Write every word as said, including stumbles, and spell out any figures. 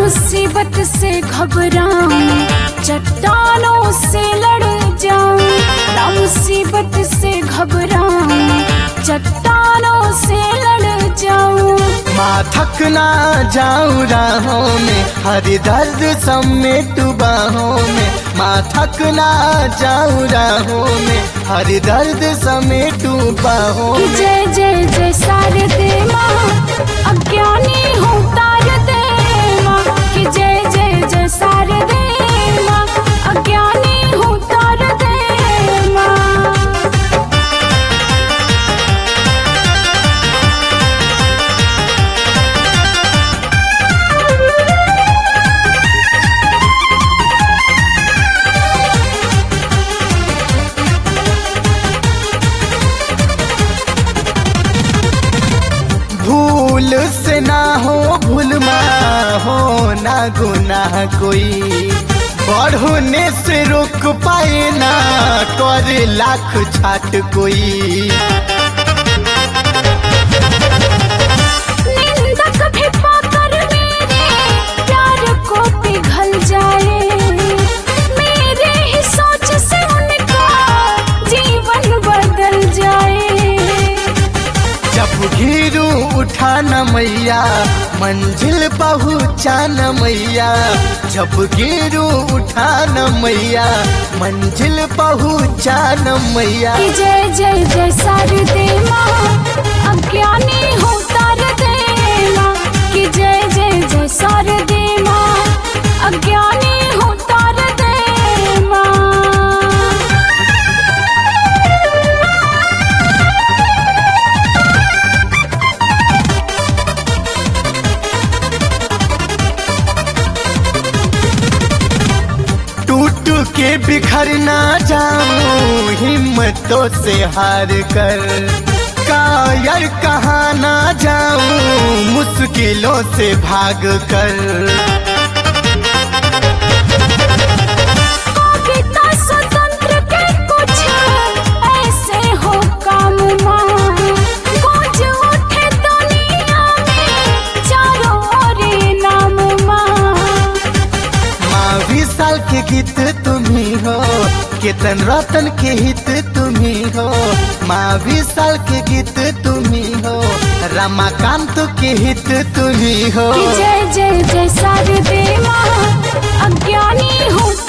मुसीबत से घबराऊं, चट्टानों से लड़ जाऊं। ना मुसीबत से घबराऊं, चट्टानों से लड़ जाऊं। माँ थक ना जाऊं राहों में, हर दर्द समेट बाहों में। माँ थक ना जाऊं राहों में, हर दर्द समेट बाहों कि में। जय जय जय शारदे माँ, अज्ञानी हूँ तार दे माँ। कि जय जय जय शारदे माँ, अज्ञानी हूँ तार दे माँ। भूल से ना हो भूल माँ हो ना गुनाह कोई। बढ़ने से रोक पाए ना कर लाख छाट कोई। निंदक भी पाकर मेरे प्यार को पिघल जाए। मेरे ही सोच से उनका जीवन बदल जाए। जब घिरू उठा न मैया मंजिल पहुँचा न मैया। जब गिरू उठा न मैया मंजिल पहुँचा न मैया। कि जय जय जय शारदे माँ, अज्ञानी हूँ तार दे माँ। कि जय जय जय शारदे माँ, अज्ञानी हूँ तार दे माँ। टूट के बिखर ना जाऊं हिम्मतों से हार कर। कायर कहाँ ना जाऊं मुश्किलों से भाग कर। कविता स्वतंत्र के कुछ ऐसे हो काम माँ। गूंज उठे दुनिया में चारों ओर नाम माँ। माँ विशाल के गीत तुम्ही हो, केतन रतन के हित तुम्ही हो। माँ विशाल के गीत तुम्ही हो, रमाकांत के हित तुम्ही हो। कि जय जय जय शारदे माँ, अज्ञानी हूँ